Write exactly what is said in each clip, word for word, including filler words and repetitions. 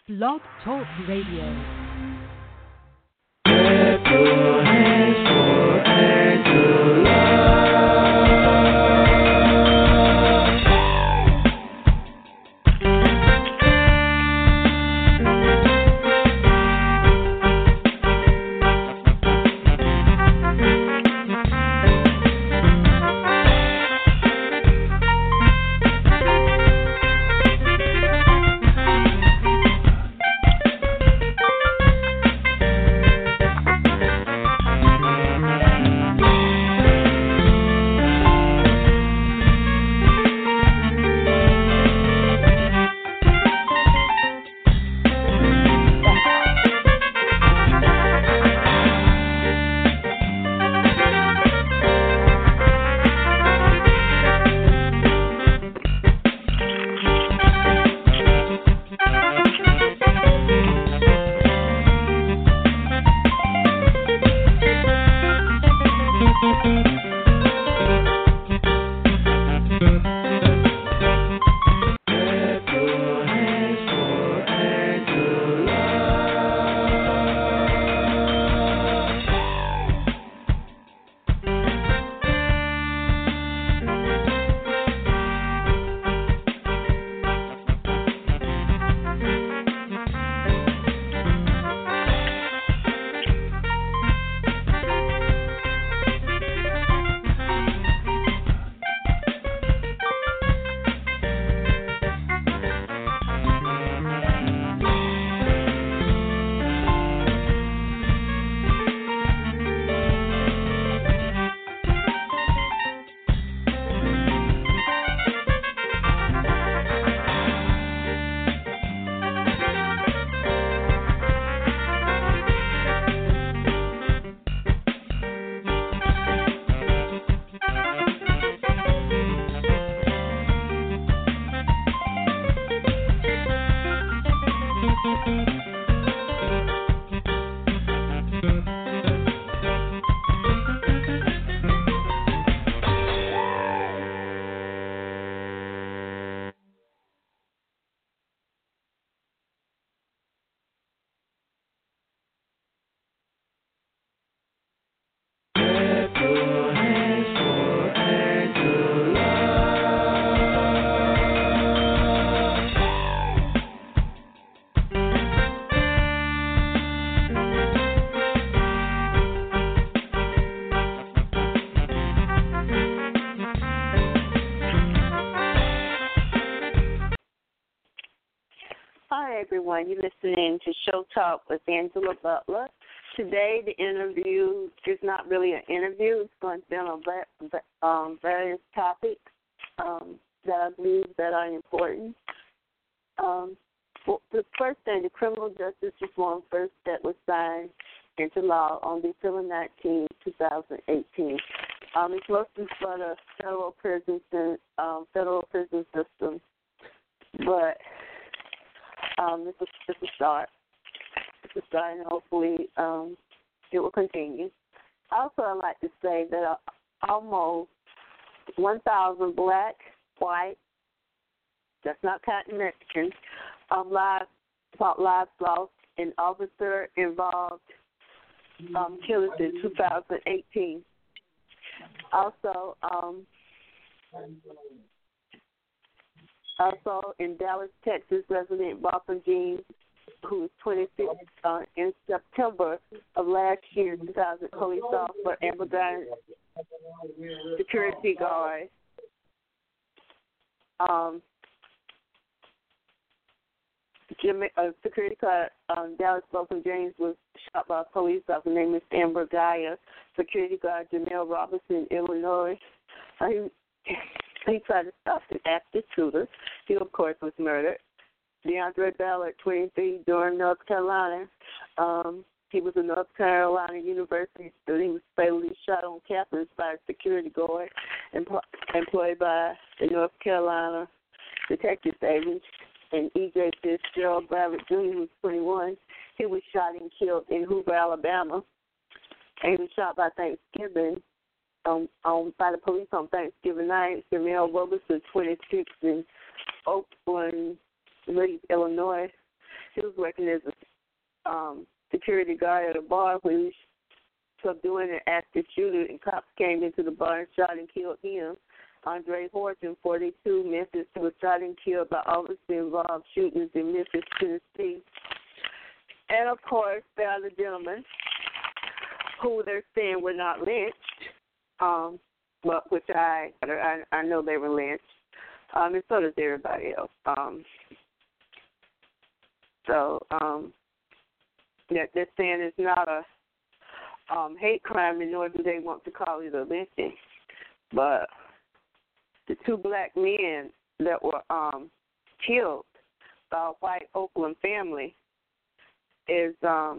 Blog Talk Radio. Clap your hands for Angela. Hi, everyone. You're listening to Show Talk with Angela Butler. Today, the interview is not really an interview. It's going to be on va- um, various topics um, that I believe that are important. Um, well, the first thing, the Criminal Justice Reform First Step was signed into law on December nineteenth, twenty eighteen. Um, it's mostly for the federal prison, um, federal prison system, but Um, this is just a start. It's a start, and hopefully um, it will continue. Also, I'd like to say that uh, almost one thousand black, white, that's not counting Mexicans, um, lives, lives lost and officer involved um, killings in two thousand eighteen. Also, um, Also, in Dallas, Texas, resident Barbara Jean, who was twenty-six, uh, in September of last year, two thousand, police officer Amber Guy, security guard. Um, Jimmy, uh, security guard um, Dallas Barbara James was shot by a police officer named Miss Amber Gaia. Security guard Janelle Robinson, Illinois. Uh, he, He tried to stop the active shooter. He, of course, was murdered. DeAndre Ballard, twenty-three, Durham, North Carolina. Um, he was a North Carolina University student. He was fatally shot on campus by a security guard empl- employed by the North Carolina Detective Agency. And E J Fitzgerald Ballard Junior, who was twenty-one, he was shot and killed in Hoover, Alabama. And he was shot by Thanksgiving um, um, by the police on Thanksgiving night. Jamel Robertson, twenty-six, in Oakland, Illinois. she was working as a um, security guard at a bar when he was subduing an active shooter, and cops came into the bar and shot and killed him. Andre Horton, forty-two, Memphis, who was shot and killed by officers involved shootings in Memphis, Tennessee. And, of course, there are the gentlemen who they're saying were not lynched, um, but which I, I I know they were lynched, um, and so does everybody else. Um, so um, that they're saying it's not a um, hate crime, and nor do they want to call it a lynching. But the two black men that were um, killed by a white Oakland family is, um,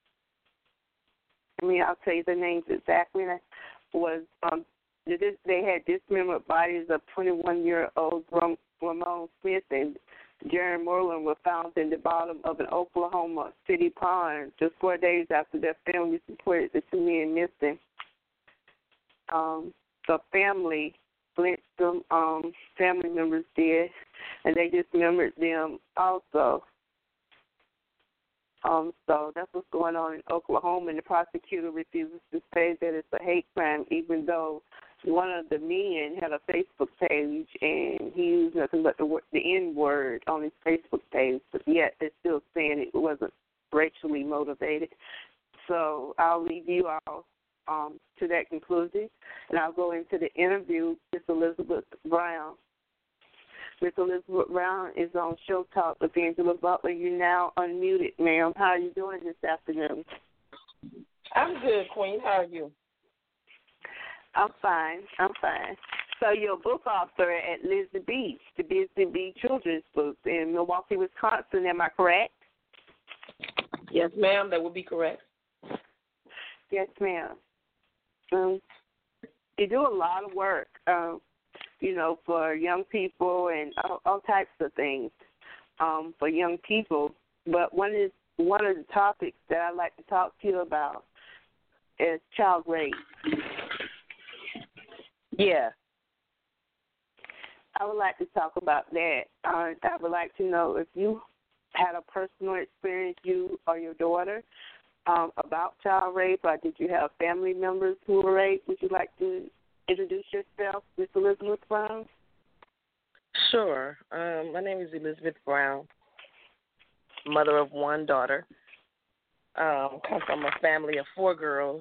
I mean, I'll tell you the names exactly, was um, they had dismembered bodies of twenty-one-year-old Ramon Smith and Jaron Moreland were found in the bottom of an Oklahoma City pond just four days after their family reported the two men missing. Um, the family lynched them, um, family members did, and they dismembered them also. Um, so that's what's going on in Oklahoma, and the prosecutor refuses to say that it's a hate crime, even though one of the men had a Facebook page, and he used nothing but the, the N-word on his Facebook page, but yet they're still saying it wasn't racially motivated. So I'll leave you all um, to that conclusion, and I'll go into the interview with Elizabeth Brown. Miss Elizabeth Brown is on Show Talk with Angela Butler. You're now unmuted, ma'am. How are you doing this afternoon? I'm good, Queen. How are you? I'm fine. I'm fine. So you're a book author at Lizzie B, the Busy Bee Children's Books in Milwaukee, Wisconsin. Am I correct? Yes, ma'am. That would be correct. Yes, ma'am. Um, you do a lot of work. Um, you know, for young people and all, all types of things um, for young people. But one is one of the topics that I'd like to talk to you about is child rape. Yeah. I would like to talk about that. Uh, I would like to know if you had a personal experience, you or your daughter, um, about child rape, or did you have family members who were raped? Would you like to introduce yourself, Miss Elizabeth Brown? Sure. Um, my name is Elizabeth Brown, mother of one daughter. Um, come from a family of four girls.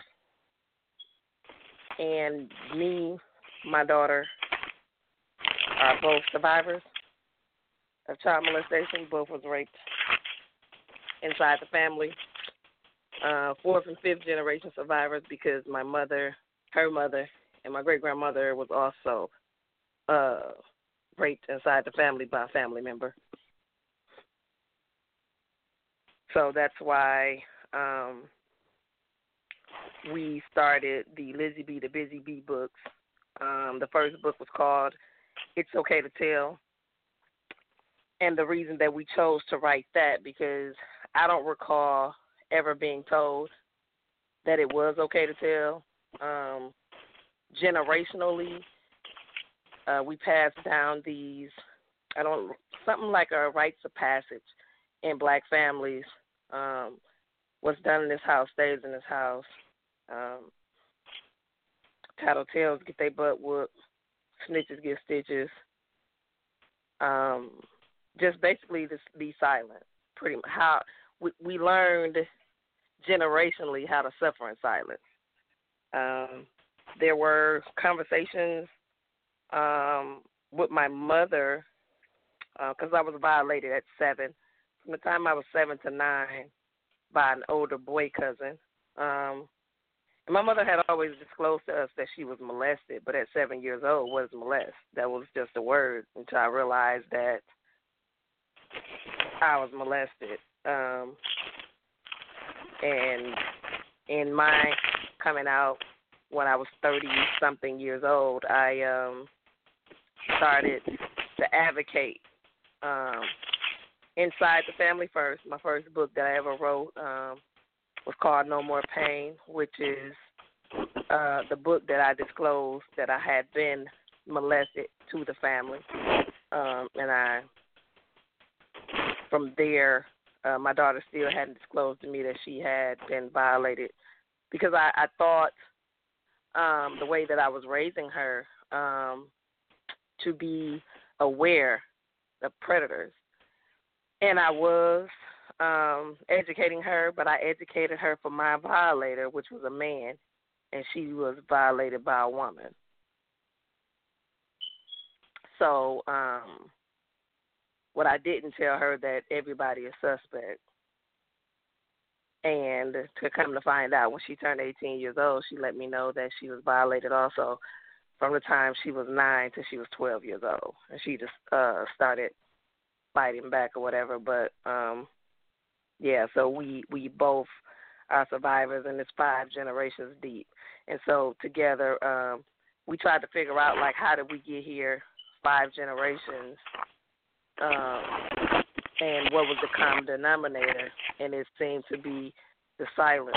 And me, my daughter, are both survivors of child molestation. Both was raped inside the family. Uh, fourth and fifth generation survivors because my mother, her mother, and my great-grandmother was also uh, raped inside the family by a family member. So that's why um, we started the Lizzie B, the Busy Bee books. Um, the first book was called It's Okay to Tell. And the reason that we chose to write that, because I don't recall ever being told that it was okay to tell. Um, generationally, uh, we passed down these, I don't, something like a rites of passage in black families. Um, what's done in this house stays in this house. Um, tattletales get their butt whooped. Snitches get stitches. Um, just basically this, be silent. Pretty much how we, we learned generationally how to suffer in silence. Um, there were conversations um, with my mother because uh, I was violated at seven. From the time I was seven to nine by an older boy cousin. Um, and my mother had always disclosed to us that she was molested, but at seven years old was molest. That was just a word until I realized that I was molested. Um, and in my coming out when I was thirty-something years old, I um, started to advocate um, inside the family first. My first book that I ever wrote um, was called No More Pain, which is uh, the book that I disclosed that I had been molested to the family. Um, and I, from there, uh, my daughter still hadn't disclosed to me that she had been violated, because I, I thought um, the way that I was raising her um, to be aware of predators. And I was um, educating her, but I educated her for my violator, which was a man, and she was violated by a woman. So um, what I didn't tell her that everybody is suspect. And to come to find out, when she turned eighteen years old, she let me know that she was violated also from the time she was nine till she was twelve years old. And she just uh, started fighting back or whatever. But, um, yeah, so we, we both are survivors, and it's five generations deep. And so together um, we tried to figure out, like, how did we get here five generations, um, and what was the common denominator, and it seemed to be the silence.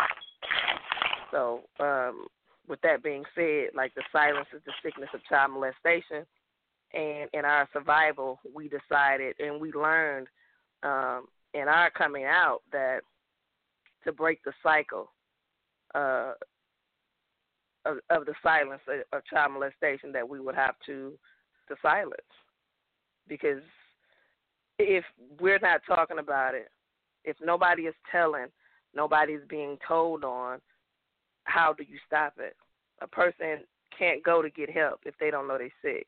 So um, with that being said, like, the silence is the sickness of child molestation, and in our survival, we decided and we learned um, in our coming out that to break the cycle uh, of, of the silence of, of child molestation, that we would have to to silence, because if we're not talking about it, if nobody is telling, nobody's being told on, how do you stop it? A person can't go to get help if they don't know they're sick.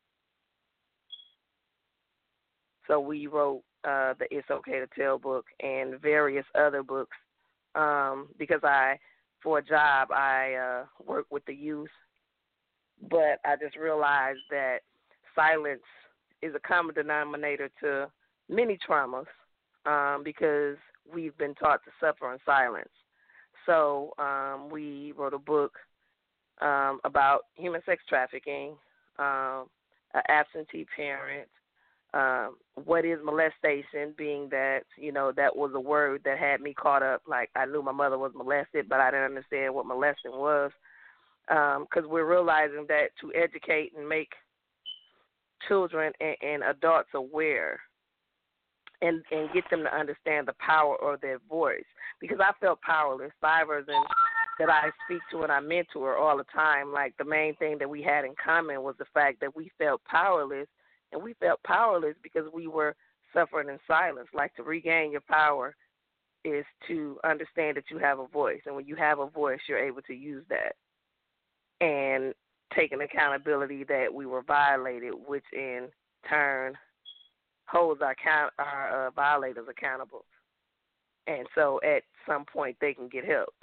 So we wrote uh, the It's Okay to Tell book and various other books um, because I, for a job, I uh, work with the youth, but I just realized that silence is a common denominator to many traumas um, because we've been taught to suffer in silence. So um, we wrote a book um, about human sex trafficking, um, an absentee parent, um, what is molestation, being that, you know, that was a word that had me caught up. Like, I knew my mother was molested, but I didn't understand what molesting was, because um, we're realizing that to educate and make children and, and adults aware and, and get them to understand the power of their voice. Because I felt powerless. Survivors and that I speak to and I mentor all the time, like, the main thing that we had in common was the fact that we felt powerless, and we felt powerless because we were suffering in silence. Like, to regain your power is to understand that you have a voice, and when you have a voice, you're able to use that. And taking accountability that we were violated, which in turn holds our, count, our uh, violators accountable. And so at some point they can get help.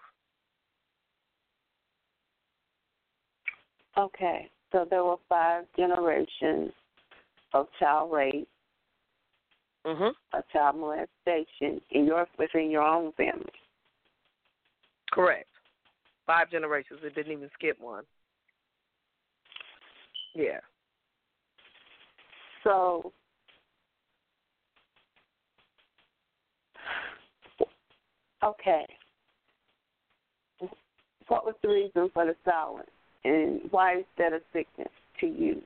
Okay, so there were five generations of child rape, mm-hmm. of child molestation in your within your own family. Correct. Five generations. It didn't even skip one. Yeah. So, okay. What was the reason for the silence, and why is that a sickness to you?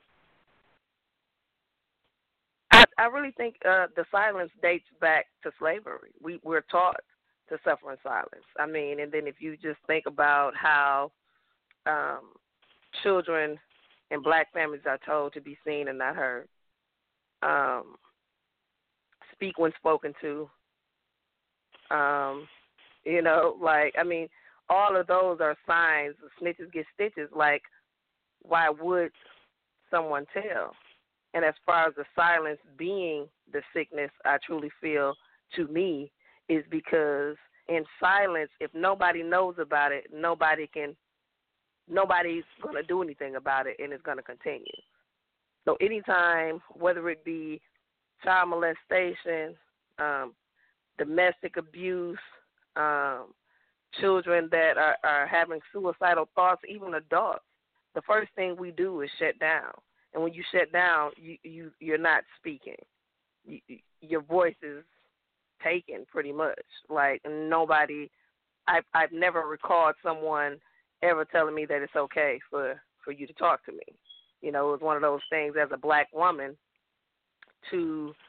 I, I really think uh, the silence dates back to slavery. We, we're taught to suffer in silence. I mean, and then if you just think about how um, children in black families are told to be seen and not heard, um, speak when spoken to, um, you know, like, I mean, all of those are signs. Snitches get stitches. Like, why would someone tell? And as far as the silence being the sickness, I truly feel, to me, is because in silence, if nobody knows about it, nobody can, nobody's going to do anything about it, and it's going to continue. So anytime, whether it be child molestation, um, domestic abuse, um, children that are, are having suicidal thoughts, even adults, the first thing we do is shut down. And when you shut down, you, you, you're not speaking. You, your voice is taken pretty much. Like, nobody, I've, I've never recalled someone ever telling me that it's okay for, for you to talk to me. You know, it was one of those things as a black woman to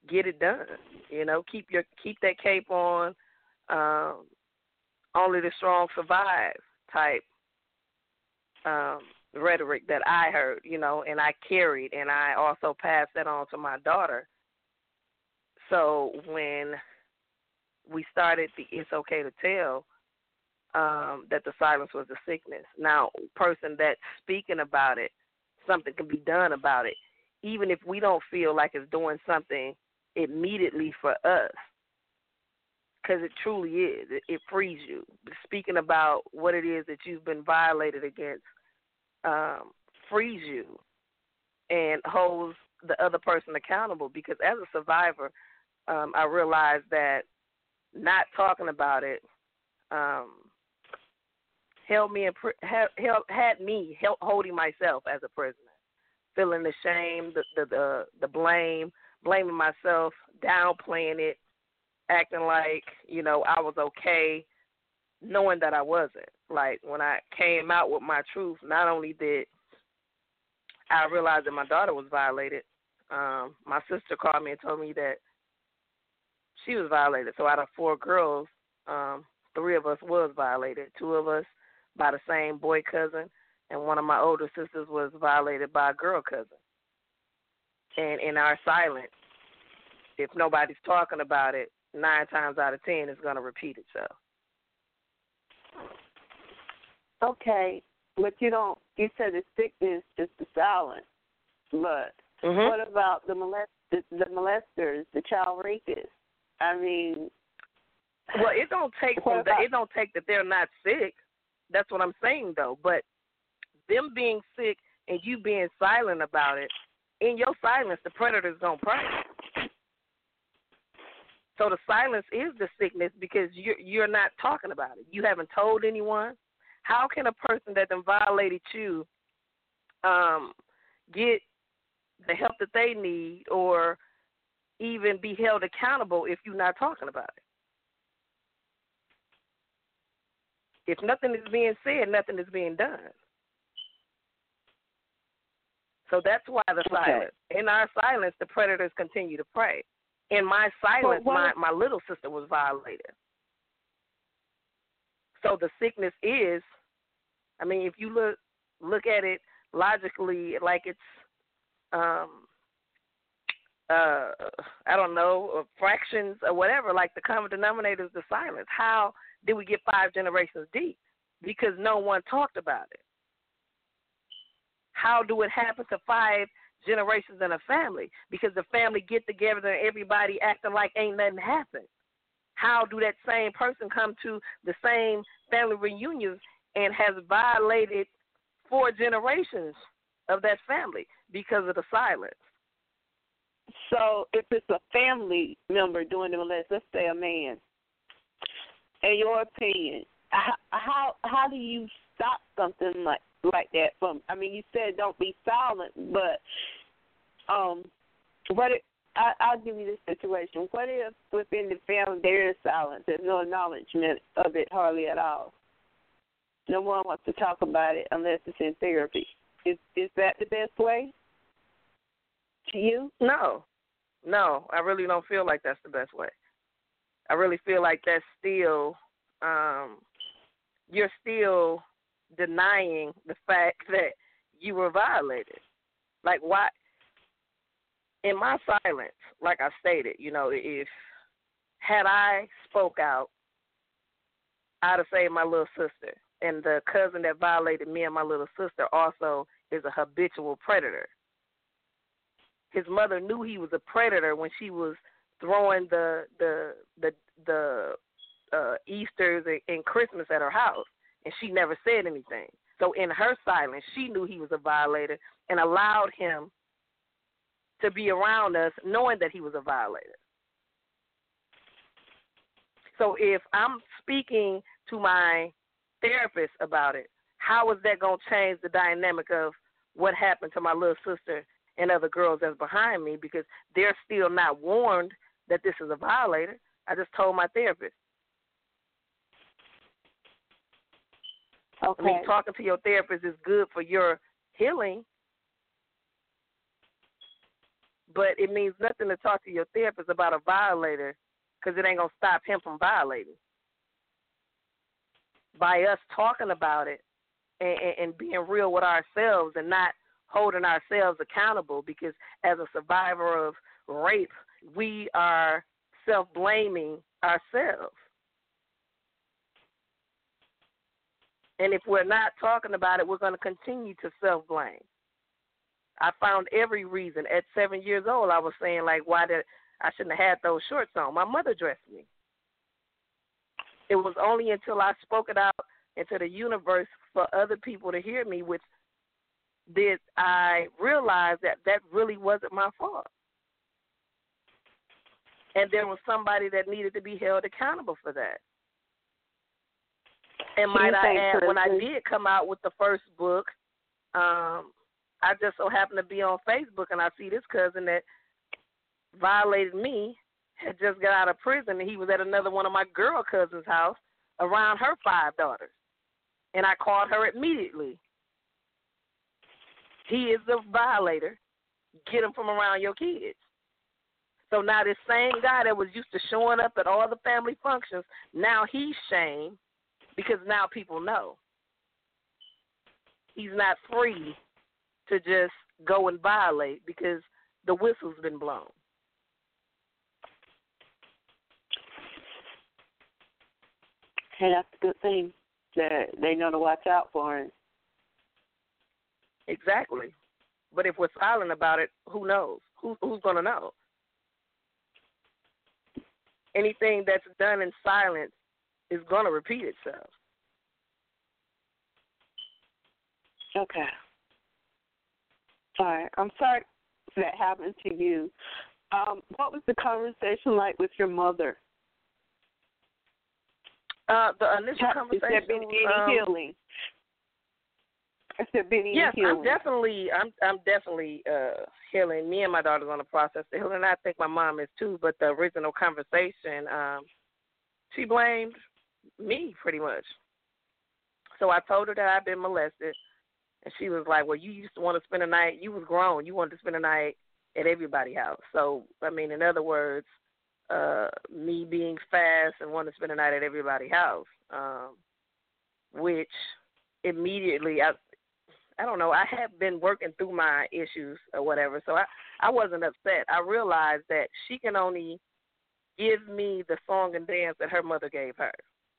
get it done. You know, keep your keep that cape on. Um, only the strong survive type um, rhetoric that I heard, you know, and I carried, and I also passed that on to my daughter. So when we started the It's Okay to Tell, um, that the silence was a sickness. Now, person that's speaking about it, something can be done about it, even if we don't feel like it's doing something immediately for us, because it truly is. It, it frees you. Speaking about what it is that you've been violated against um, frees you and holds the other person accountable, because as a survivor, um, I realized that not talking about it um, held me in, had, held, had me held, holding myself as a prisoner, feeling the shame, the, the the the blame, blaming myself, downplaying it, acting like, you know, I was okay, knowing that I wasn't. Like, when I came out with my truth, not only did I realize that my daughter was violated, um, my sister called me and told me that she was violated. So out of four girls, um, three of us was violated. Two of us by the same boy cousin, and one of my older sisters was violated by a girl cousin. And in our silence, if nobody's talking about it, nine times out of ten, it's going to repeat itself. Okay, but you don't, you said the sickness is the silence, but mm-hmm. what about the, molest, the, the molesters, the child rapists? I mean, well, it don't take from about, that, it don't take that they're not sick. That's what I'm saying, though. But them being sick and you being silent about it, in your silence, the predator's going to prey. So the silence is the sickness, because you're, you're not talking about it. You haven't told anyone. How can a person that done violated you um, get the help that they need or even be held accountable if you're not talking about it? If nothing is being said, nothing is being done. So that's why the okay. silence. In our silence, the predators continue to prey. In my silence, well, my, my little sister was violated. So the sickness is, I mean, if you look look at it logically, like it's, um, uh, I don't know, fractions or whatever, like the common denominator is the silence. How did we get five generations deep? Because no one talked about it. How do it happen to five generations in a family? Because the family get together and everybody acting like ain't nothing happened. How do that same person come to the same family reunions and has violated four generations of that family because of the silence? So if it's a family member doing the molest, let's say a man, in your opinion, how how, how do you stop something like like that from? I mean, you said don't be silent, but um, what if, I, I'll give you this situation. What if within the family there is silence? There's no acknowledgement of it hardly at all. No one wants to talk about it unless it's in therapy. Is is that the best way to you? No, no, I really don't feel like that's the best way. I really feel like that's still, um, you're still denying the fact that you were violated. Like, why? In my silence, like I stated, you know, if had I spoke out, I'd have saved my little sister. And the cousin that violated me and my little sister also is a habitual predator. His mother knew he was a predator when she was throwing the the the the uh, Easters and Christmas at her house, and she never said anything. So in her silence, she knew he was a violator and allowed him to be around us knowing that he was a violator. So if I'm speaking to my therapist about it, how is that going to change the dynamic of what happened to my little sister and other girls that's behind me, because they're still not warned that this is a violator? I just told my therapist. Okay. I mean, talking to your therapist is good for your healing, But it means nothing to talk to your therapist about a violator because it ain't going to stop him from violating. By us talking about it and, and, and being real with ourselves and not holding ourselves accountable, because as a survivor of rape, we are self-blaming ourselves. And if we're not talking about it, we're going to continue to self-blame. I found every reason. At seven years old, I was saying, like, why did I shouldn't have had those shorts on. My mother dressed me. It was only until I spoke it out into the universe for other people to hear me, which did I realize that that really wasn't my fault. And there was somebody that needed to be held accountable for that. And might I add, when I did come out with the first book, um, I just so happened to be on Facebook, and I see this cousin that violated me had just got out of prison, and he was at another one of my girl cousins' house around her five daughters. And I called her immediately. He is the violator. Get him from around your kids. So now this same guy that was used to showing up at all the family functions, now he's shamed because now people know. He's not free to just go and violate because the whistle's been blown. Hey, that's a good thing that they know to watch out for him. Exactly. But if we're silent about it, who knows? Who, who's going to know? Anything that's done in silence is going to repeat itself. Okay. All right. I'm sorry that happened to you. Um, what was the conversation like with your mother? Uh, the initial conversation. Has there been any um, healing? Has there been any yes, healing? I'm definitely, I'm, I'm definitely uh, healing. Me and my daughter's on the process of healing. I think my mom is too. But the original conversation, um, she blamed me pretty much. So I told her that I'd been molested, and she was like, "Well, you used to want to spend a night. You was grown. You wanted to spend a night at everybody's house." So I mean, in other words, uh, me being fast and wanting to spend a night at everybody's house, um, which immediately I. I don't know, I have been working through my issues or whatever, so I, I wasn't upset. I realized that she can only give me the song and dance that her mother gave her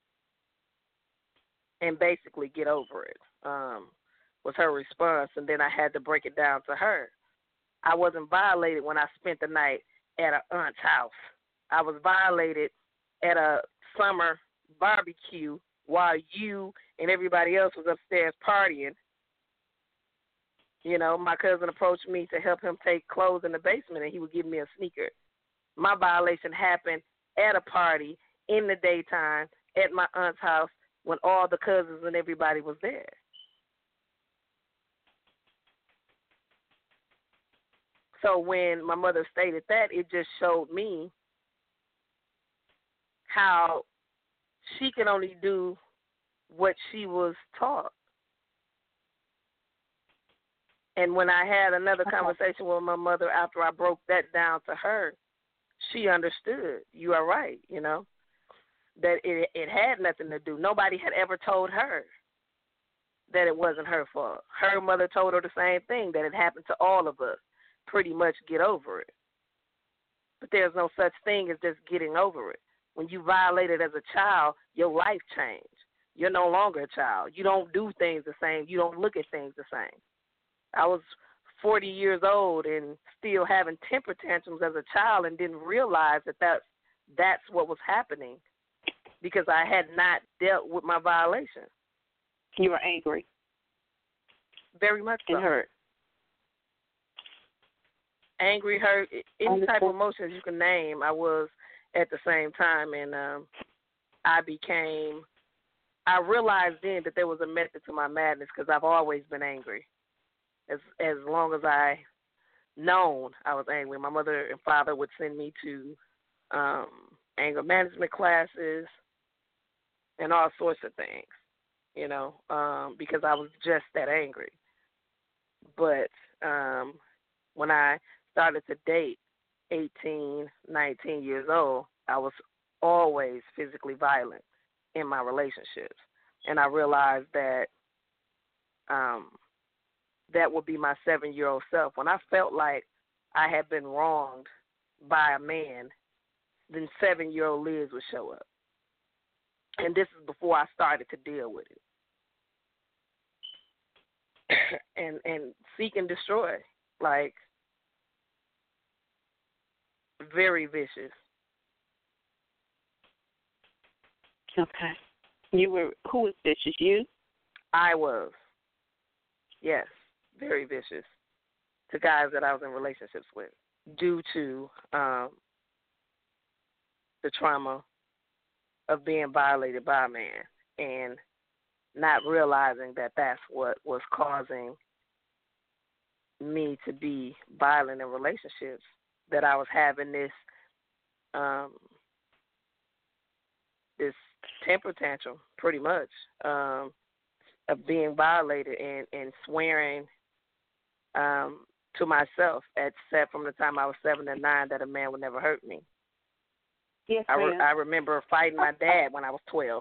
and basically get over it, um, was her response, and then I had to break it down to her. I wasn't violated when I spent the night at an aunt's house. I was violated at a summer barbecue while you and everybody else was upstairs partying. You know, my cousin approached me to help him take clothes in the basement, and he would give me a sneaker. My violation happened at a party in the daytime at my aunt's house when all the cousins and everybody was there. So when my mother stated that, it just showed me how she can only do what she was taught. And when I had another conversation with my mother after I broke that down to her, she understood. You are right, you know, that it it had nothing to do. Nobody had ever told her that it wasn't her fault. Her mother told her the same thing, that it happened to all of us. Pretty much get over it. But there's no such thing as just getting over it. When you violated as a child, your life changed. You're no longer a child. You don't do things the same. You don't look at things the same. I was forty years old and still having temper tantrums as a child and didn't realize that that's, that's what was happening because I had not dealt with my violation. You were angry. Very much so. And hurt. Angry, hurt, any type of emotions you can name, I was at the same time. And um, I became, I realized then that there was a method to my madness because I've always been angry. As as long as I known I was angry, my mother and father would send me to um, anger management classes and all sorts of things, you know, um, because I was just that angry. But um, when I started to date eighteen, nineteen years old, I was always physically violent in my relationships. And I realized that um, that would be my seven-year-old self. When I felt like I had been wronged by a man, then seven-year-old Liz would show up. And this is before I started to deal with it. and and seek and destroy. Like, very vicious. Okay. You were, who was vicious? You? I was. Yes, very vicious to guys that I was in relationships with due to um, the trauma of being violated by a man and not realizing that that's what was causing me to be violent in relationships, that I was having this um, this temper tantrum, pretty much, um, of being violated and, and swearing um, to myself at set from the time I was seven to nine that a man would never hurt me. Yes, I, re- ma'am. I remember fighting my dad when I was twelve.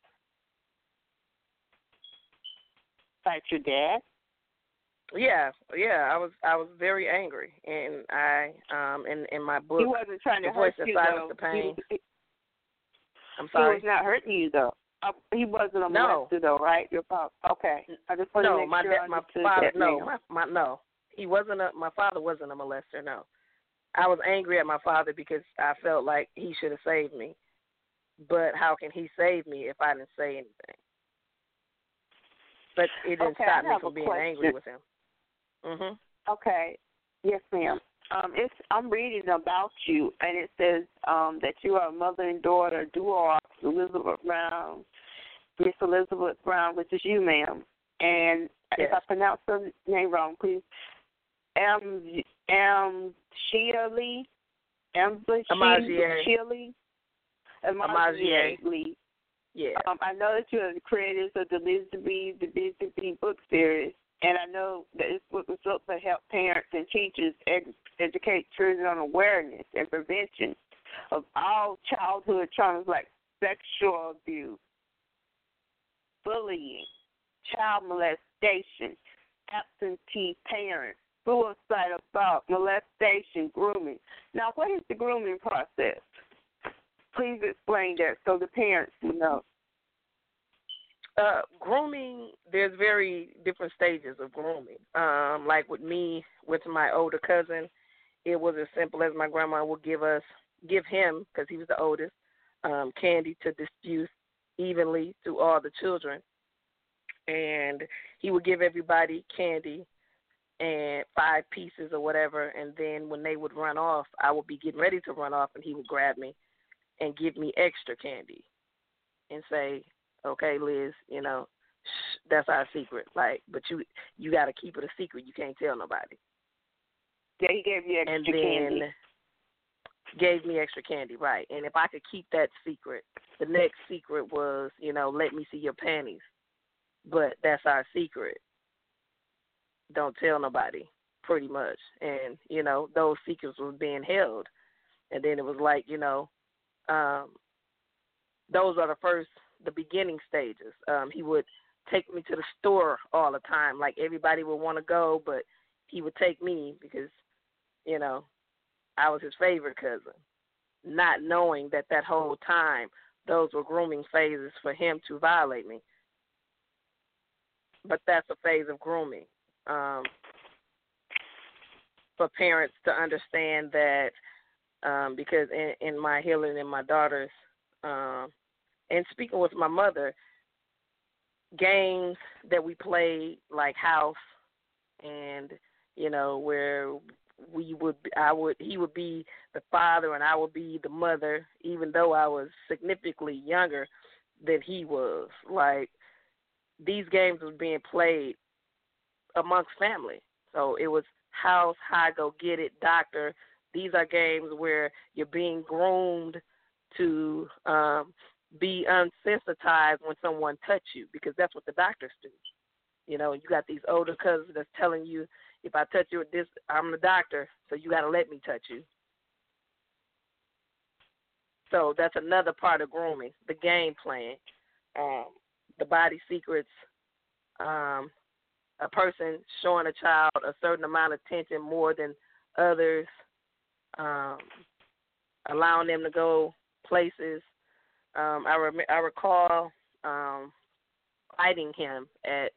Fight your dad? Yeah, yeah. I was I was very angry, and I um in in my book, He wasn't trying to The Voice hurt That you, Silenced though. the Pain. He, he, I'm he sorry. was not hurting you, though. Uh, he wasn't a No. molester, though, right? Your father. Okay. I just want to No, make my sure da- I my understood father. that, No, ma'am. my, my no. He wasn't a. My father wasn't a molester. No, I was angry at my father because I felt like he should have saved me. But how can he save me if I didn't say anything? But it didn't Okay, stop I me have from a being question. angry with him. Mhm. Okay. Yes, ma'am. Um, it's I'm reading about you, and it says um, that you are a mother and daughter duo of Elizabeth Brown, Miss Elizabeth Brown, which is you, ma'am. And Yes. if I pronounce her name wrong, please. Am Am Shia Lee, Am Amazier. Shia Lee, Amazier. Lee. Yeah. Um, I know that you are the creators of the Liz to Be, the Biz to Be book series, and I know that this book was built to help parents and teachers ed- educate children on awareness and prevention of all childhood traumas like sexual abuse, bullying, child molestation, absentee parents, suicidal thought, molestation, grooming. Now, what is the grooming process? Please explain that so the parents will know. Uh, grooming, there's very different stages of grooming. Um, like with me, with my older cousin, it was as simple as my grandma would give us, give him, because he was the oldest, um, candy to distribute evenly to all the children. And he would give everybody candy and five pieces or whatever, and then when they would run off, I would be getting ready to run off, and he would grab me and give me extra candy and say, okay, Liz, you know, shh, that's our secret. Like, but you you got to keep it a secret. You can't tell nobody. Yeah, he gave you extra and then candy. Gave me extra candy, right. And if I could keep that secret, the next secret was, you know, let me see your panties. But that's our secret. Don't tell nobody, pretty much. And, you know, those secrets were being held. And then it was like, you know, um, those are the first, the beginning stages. Um, he would take me to the store all the time. Like everybody would want to go, but he would take me because, you know, I was his favorite cousin, not knowing that that whole time those were grooming phases for him to violate me. But that's a phase of grooming um, for parents to understand that um, because in, in my healing and my daughters, um, and speaking with my mother, games that we played like house and, you know, where we would, I would, he would be the father and I would be the mother, even though I was significantly younger than he was. Like, these games was being played amongst family. So it was house, high, go get it, doctor. These are games where you're being groomed to um, be unsensitized when someone touch you, because that's what the doctors do. You know, you got these older cousins that's telling you if I touch you with this, I'm the doctor, so you got to let me touch you. So that's another part of grooming, the game plan, um, the body secrets, um, a person showing a child a certain amount of attention more than others, um, allowing them to go places. Um, I, rem- I recall um, fighting him at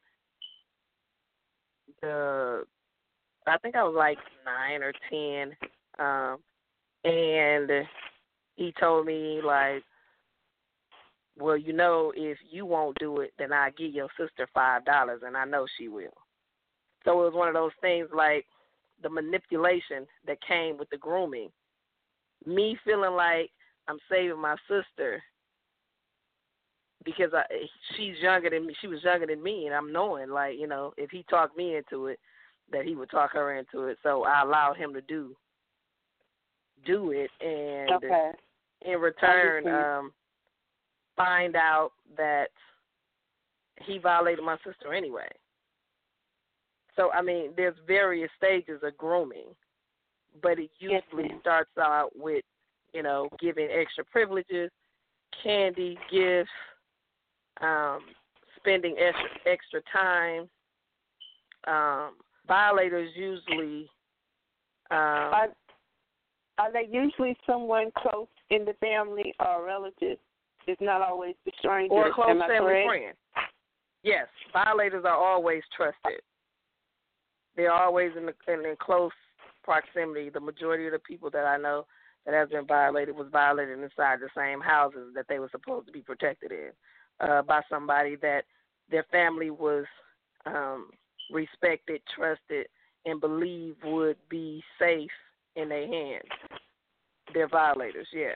the, I think I was like nine or ten, um, and he told me, like, well, you know, if you won't do it, then I'll give your sister five dollars, and I know she will. So it was one of those things like the manipulation that came with the grooming. Me feeling like I'm saving my sister because I, she's younger than me. She was younger than me, and I'm knowing, like, you know, if he talked me into it, that he would talk her into it. So I allowed him to do do it, and okay. in return, um, find out that he violated my sister anyway. So, I mean, there's various stages of grooming, but it usually yes, starts out with, you know, giving extra privileges, candy, gifts, um, spending extra, extra time. Um, violators usually... Um, are, are they usually someone close in the family or relative? It's not always the stranger. Or a close Am I family correct? friend. Yes, violators are always trusted. They're always in, the, in in close proximity. The majority of the people that I know that has been violated was violated inside the same houses that they were supposed to be protected in uh, by somebody that their family was um, respected, trusted, and believed would be safe in their hands. They're violators, yeah.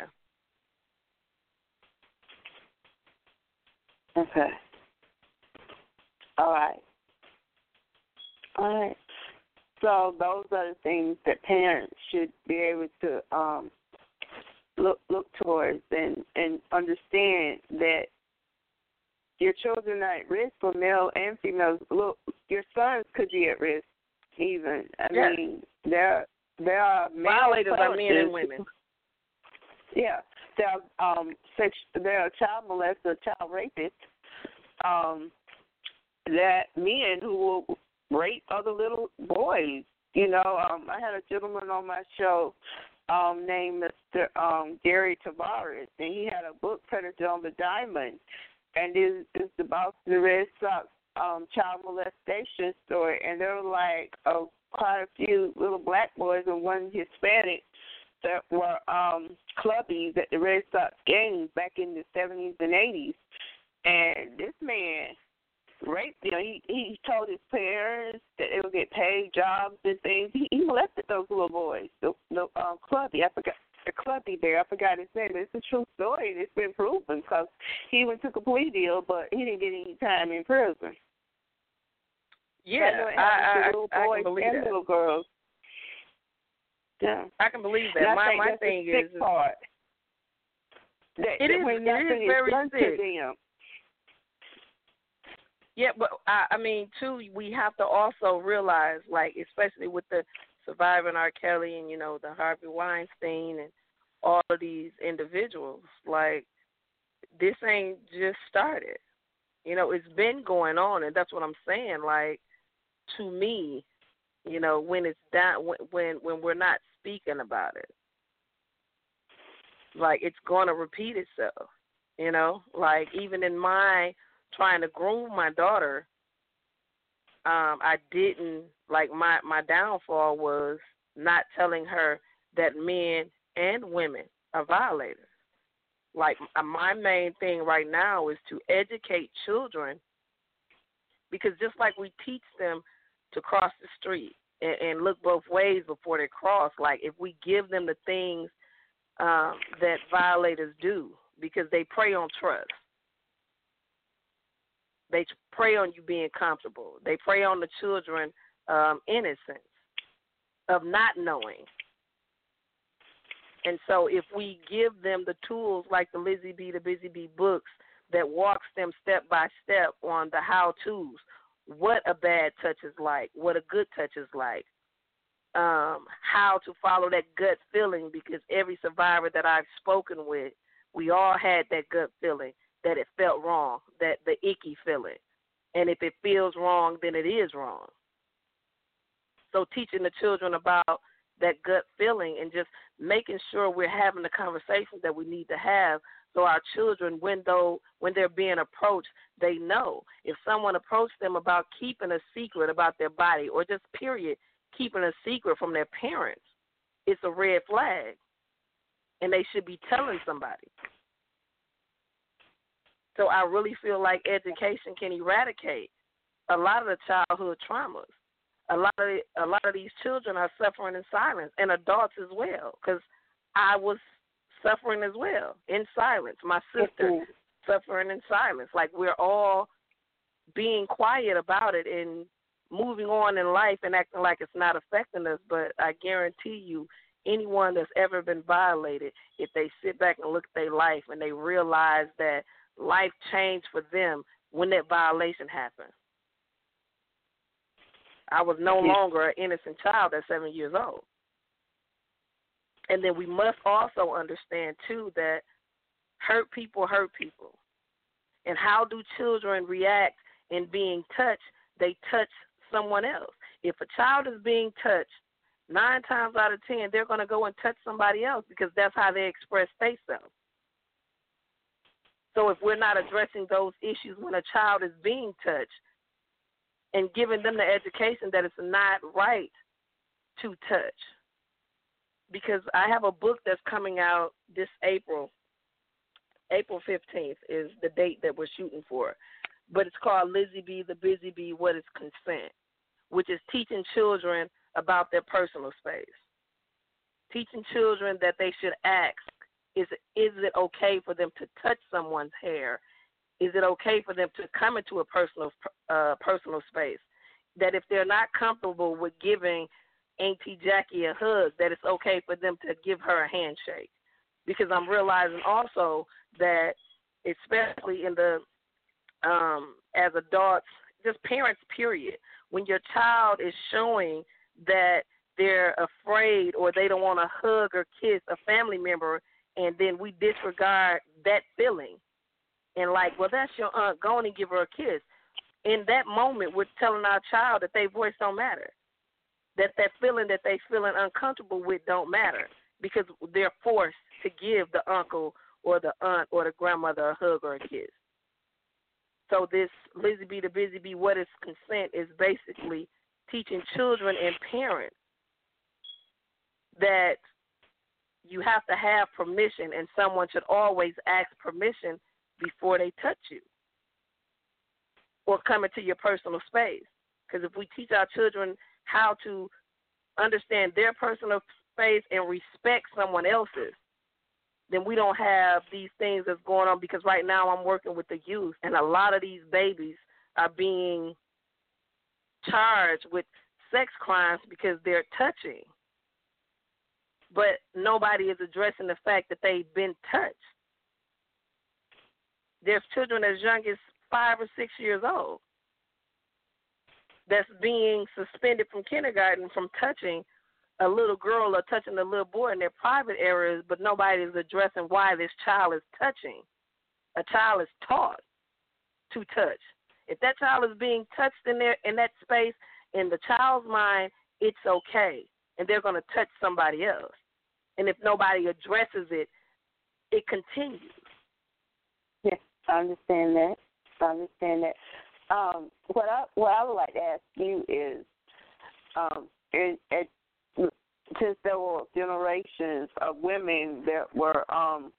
Okay. All right. All right. So those are the things that parents should be able to um, look look towards and, and understand that your children are at risk for male and female. Look, your sons could be at risk even. I yes. mean, there there are male violators are men and predators. women. Yeah, there are um, sex, there are child molesters, child rapists. Um, that men who will rape other little boys. You know, um, I had a gentleman on my show um, named Mister Um, Gary Tavares, and he had a book, Predator on the Diamond, and it's, it's about the Red Sox um, child molestation story, and there were like uh, quite a few little black boys and one Hispanic that were um, clubbies at the Red Sox games back in the seventies and eighties. And this man raped, you know, he, he told his parents that they would get paid jobs and things. He, he molested those little boys, the, the um, clubby. I forgot the clubby there. I forgot his name. But it's a true story. It's been proven because he even took a plea deal, but he didn't get any time in prison. Yeah, I, I, I, little boys I can believe and that. Little girls. Yeah, I can believe that. And My my my thing the is, sick part. That, it that is when it nothing is very done sick. to them. Yeah, but I, I mean, too, we have to also realize, like, especially with the surviving R. Kelly and, you know, the Harvey Weinstein and all of these individuals, like, this ain't just started. You know, it's been going on, and that's what I'm saying. Like, to me, you know, when it's down, when when we're not speaking about it, like, it's going to repeat itself. You know, like, even in my trying to groom my daughter, um, I didn't, like, my, my downfall was not telling her that men and women are violators. Like, my main thing right now is to educate children, because just like we teach them to cross the street and, and look both ways before they cross, like, if we give them the things um, that violators do, because they prey on trust. They prey on you being comfortable. They prey on the children um, innocence of not knowing. And so if we give them the tools like the Lizzie B, the Busy Bee books that walks them step by step on the how-tos, what a bad touch is like, what a good touch is like, um, how to follow that gut feeling, because every survivor that I've spoken with, we all had that gut feeling that it felt wrong, that the icky feeling. And if it feels wrong, then it is wrong. So teaching the children about that gut feeling and just making sure we're having the conversations that we need to have, so our children, when though when they're being approached, they know. If someone approached them about keeping a secret about their body, or just period, keeping a secret from their parents, it's a red flag, and they should be telling somebody. So I really feel like education can eradicate a lot of the childhood traumas. A lot of the, a lot of these children are suffering in silence, and adults as well, because I was suffering as well in silence. My sister mm-hmm. suffering in silence. Like, we're all being quiet about it and moving on in life and acting like it's not affecting us. But I guarantee you, anyone that's ever been violated, if they sit back and look at their life and they realize that life changed for them when that violation happened. I was no longer an innocent child at seven years old. And then we must also understand, too, that hurt people hurt people. And how do children react in being touched? They touch someone else. If a child is being touched, nine times out of ten, they're going to go and touch somebody else, because that's how they express themselves. So if we're not addressing those issues when a child is being touched, and giving them the education that it's not right to touch. Because I have a book that's coming out this April. April fifteenth is the date that we're shooting for. But it's called Lizzie B, the Busy Bee, What is Consent? Which is teaching children about their personal space. Teaching children that they should ask, is, is it okay for them to touch someone's hair? Is it okay for them to come into a personal uh, personal space? That if they're not comfortable with giving Auntie Jackie a hug, that it's okay for them to give her a handshake. Because I'm realizing also that, especially in the um, as adults, just parents, period, when your child is showing that they're afraid or they don't want to hug or kiss a family member, and then we disregard that feeling. And like, well, that's your aunt, go on and give her a kiss. In that moment, we're telling our child that their voice don't matter, that that feeling that they feeling uncomfortable with don't matter, because they're forced to give the uncle or the aunt or the grandmother a hug or a kiss. So this Lizzie B, the Busy Bee, What is Consent, is basically teaching children and parents that you have to have permission, and someone should always ask permission before they touch you or come into your personal space. Because if we teach our children how to understand their personal space and respect someone else's, then we don't have these things that's going on. Because right now I'm working with the youth, and a lot of these babies are being charged with sex crimes because they're touching. But nobody is addressing the fact that they've been touched. There's children as young as five or six years old that's being suspended from kindergarten from touching a little girl or touching a little boy in their private areas, but nobody is addressing why this child is touching. A child is taught to touch. If that child is being touched in there in that space, in the child's mind, it's okay, and they're going to touch somebody else. And if nobody addresses it, it continues. Yes, I understand that. I understand that. Um, what I what I would like to ask you is, um, it, it, since there were generations of women that were um,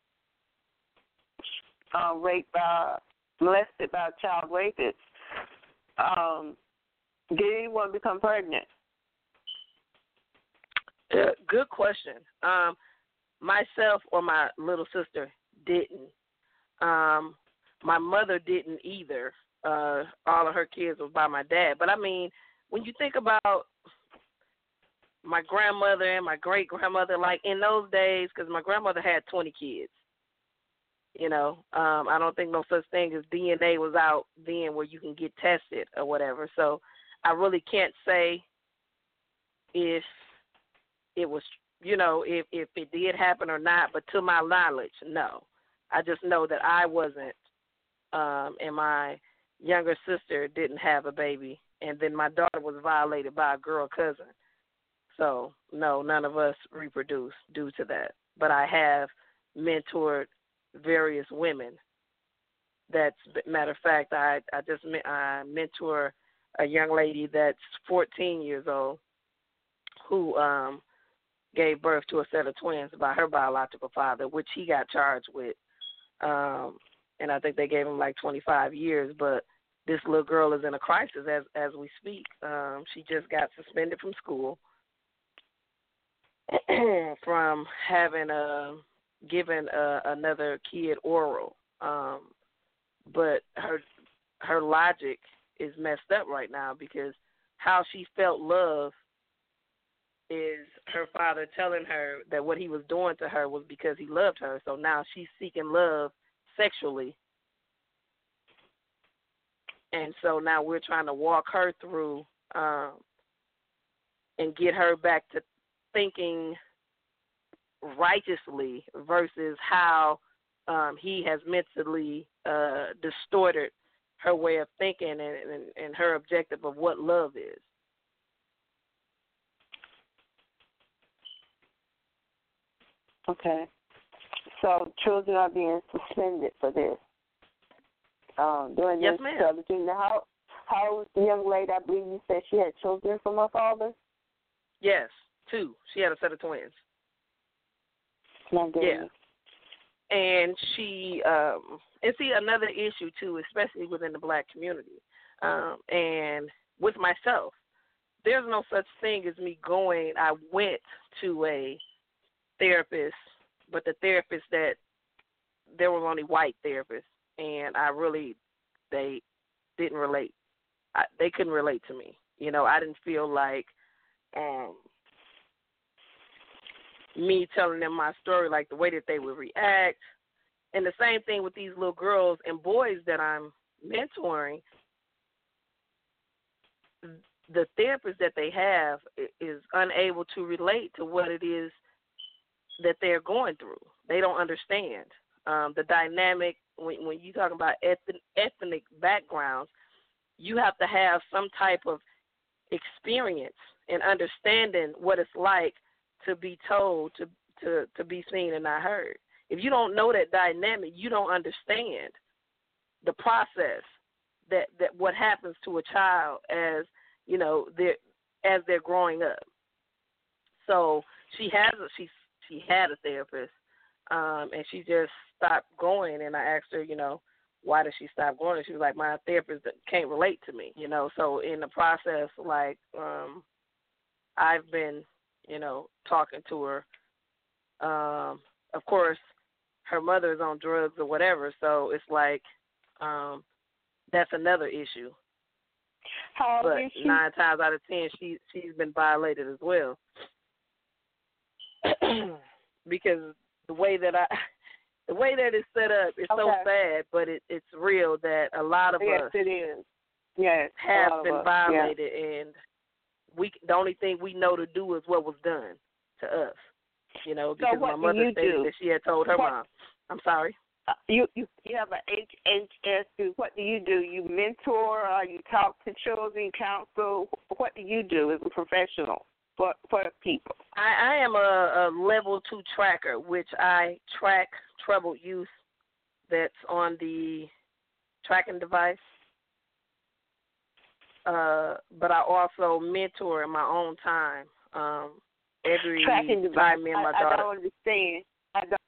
uh, raped by, molested by child rapists, um, did anyone become pregnant? Uh, good question. Um, myself or my little sister didn't. Um, my mother didn't either. Uh, all of her kids were by my dad. But, I mean, when you think about my grandmother and my great-grandmother, like in those days, because my grandmother had twenty kids. You know, um, I don't think no such thing as D N A was out then where you can get tested or whatever. So I really can't say if it was, you know, if, if it did happen or not. But to my knowledge, no. I just know that I wasn't, um, and my younger sister didn't have a baby, and then my daughter was violated by a girl cousin. So, no, none of us reproduced due to that. But I have mentored various women. That's, matter of fact, I, I just I mentor a young lady that's fourteen years old who um, gave birth to a set of twins by her biological father, which he got charged with. Um, and I think they gave him like twenty-five years, but this little girl is in a crisis as as we speak. Um, she just got suspended from school from having a given a, another kid oral, um, but her her logic is messed up right now because how she felt love is her father telling her that what he was doing to her was because he loved her. So now she's seeking love sexually, and so now we're trying to walk her through um, and get her back to thinking righteously versus how um, he has mentally uh, distorted her way of thinking and, and, and her objective of what love is. Okay. So children are being suspended for this. Um, during yes, this ma'am. television. Now, how, how old was the young lady? I believe you said she had children from her father? Yes, two. She had a set of twins. My yeah. And she, um, and see, another issue, too, especially within the black community, um, and with myself, there's no such thing as me going, I went to a therapist, but the therapist that, there were only white therapists, and I really, they didn't relate. I, they couldn't relate to me. You know, I didn't feel like um, me telling them my story, like the way that they would react. And the same thing with these little girls and boys that I'm mentoring. The therapist that they have is unable to relate to what it is that they're going through. They don't understand um, the dynamic. When, when you talk about ethnic, ethnic backgrounds, you have to have some type of experience and understanding what it's like to be told, to, to, to be seen and not heard. If you don't know that dynamic, you don't understand the process that, that what happens to a child as, you know, they're, as they're growing up. So she has a, she she had a therapist, um, and she just stopped going. And I asked her, you know, why did she stop going? And she was like, my therapist can't relate to me, you know. So in the process, like, um, I've been, you know, talking to her. Um, of course, her mother is on drugs or whatever, so it's like um, that's another issue. How but is she? nine times out of ten, she she's been violated as well. Because the way that I, the way that it's set up is okay. so sad, but it, it's real that a lot of yes, us it is. Yes, have been us. violated, yeah. and we the only thing we know to do is what was done to us. You know, because so what my mother do you stated do? that she had told her what? mom. I'm sorry. Uh, you, you you have an H H S group. What do you do? You mentor, or you talk to children, counsel? What do you do as a professional for for people? I, I am a, a level two tracker, which I track troubled youth that's on the tracking device. Uh, but I also mentor in my own time. Um, every Tracking device. time me and my I, daughter. I don't understand. I don't